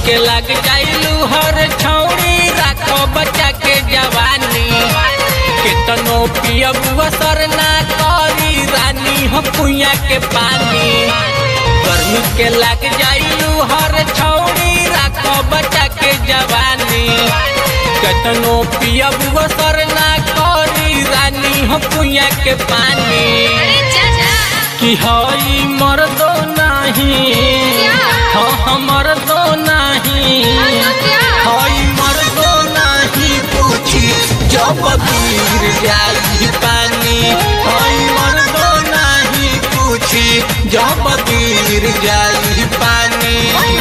के लग जाइलू हर छौड़ी राखो बच्चा के जवानी केतनो पियब असर ना करी रानी हो कुइया के पानी गर्मी के लग जाइलू हर छौड़ी राखो बच्चा के जवानी केतनो पियब असर ना करी रानी हो कुइया के पानी कि हई मर्दो नहीं हाँ मर्दो नहीं हई मर्दो नहीं पूछी जब गिर जाई पानी हई मर्दो नहीं पूछी जब गिर जाई पानी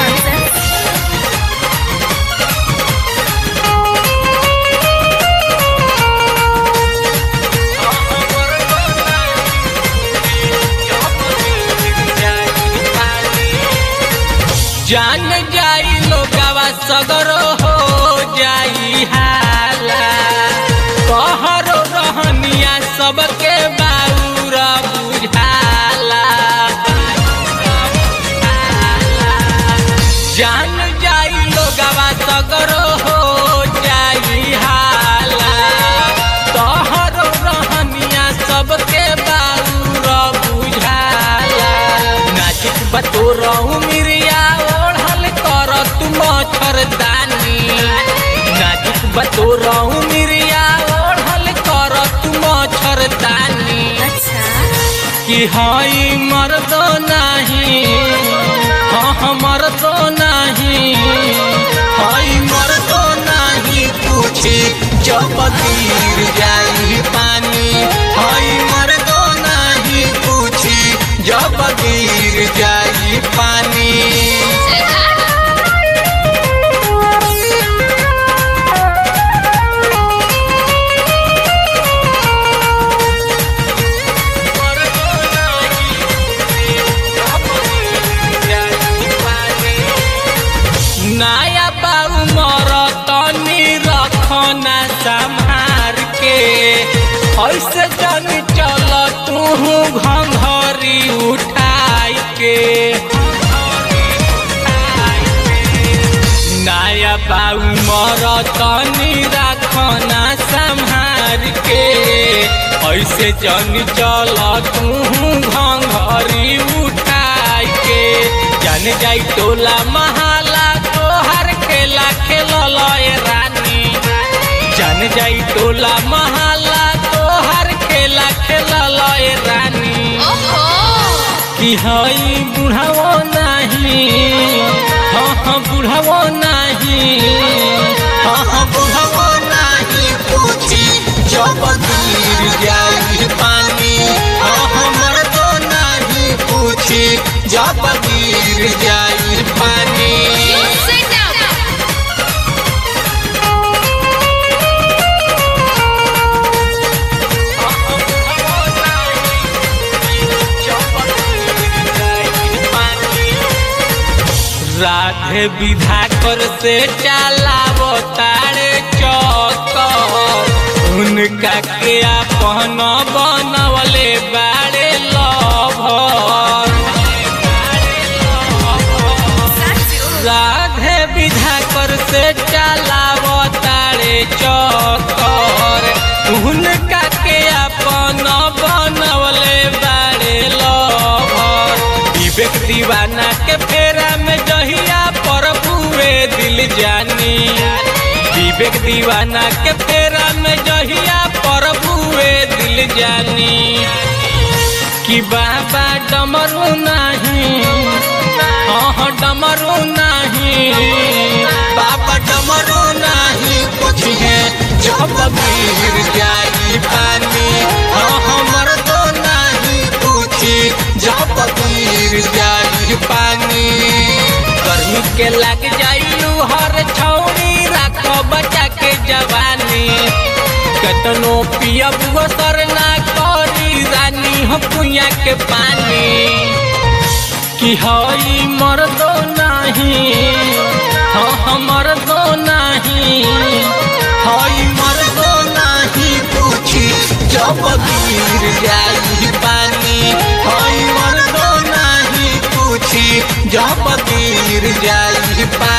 जान जाई लोगवा सगरो हो जाई हाला कहरो रहनिया सबके बाउरा बुझाला जान जाई लोगवा सगरो हो जाई हाला कहरो रहनिया सबके बाउरा बुझाला नाचिक बतोरहु मिरिया मच्छरदानी नाजुक बतोरहु मिरिया ओढ़ल कर तू मच्छरदानी कि हई मर्दो नहीं हाँ मर्दो नहीं हई मर्दो नहीं पूछी जब गिर जाई पानी हई मर्दो नहीं पूछी जब गिर जाई पानी नया बाबू मर तनी रखना संभार के ऐसे जन चल तू घंघरी उठाई के नया बाबू मर तनी रखना संभार के ऐसे जन चल तू घंघरी उठाई के जान जाई टोला महाला रानी जान जाई टोला महाला तोहर खेला खेला रानी कि हई बुढ़ावो नहीं हाँ बुढ़ावो नहीं हाँ बुढ़ावो नहीं पूछी जब गिर जाई पानी हाँ मर्दो नहीं पूछी जब गिर जाई पानी राधे विधाकर से चलावो तारे चौकर उनका के अपन बनवले बाड़े लभर राधे विधाकर से चलावो तारे चौकर उनका के अपन बनवले बाड़े लभर विवेक दीवाना के फेरा में जहिया प्रभुए दिल जानी विवेक दीवाना के फेरा में जहिया प्रभुए दिल जानी कि बाबा डमरू नहीं हाँ डमरू नहीं बाबा डमरू नहीं पूछिए जब गिर जाई पानी हाँ मर्दो नहीं पूछी जब गिर जाई पानी गर्मी के लग जाइलू हर छौड़ी राखो बच्चा के जवानी केतनो पियब असर ना करी रानी हो कुइया के पानी कि हई मर्दो नहीं हाँ मर्दो नहीं हई मर्दो नहीं पूछी जब गिर जाई पानी हई मर्दो नहीं पूछी जब गिर जाई पानी।